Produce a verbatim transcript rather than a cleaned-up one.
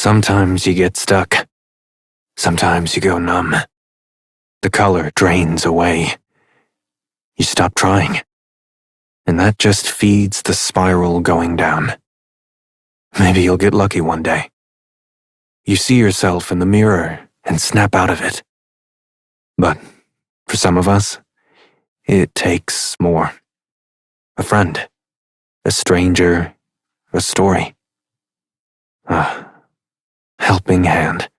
Sometimes you get stuck. Sometimes you go numb. The color drains away. You stop trying. And that just feeds the spiral going down. Maybe you'll get lucky one day. You see yourself in the mirror and snap out of it. But for some of us, it takes more. A friend, a stranger, a story. A helping hand.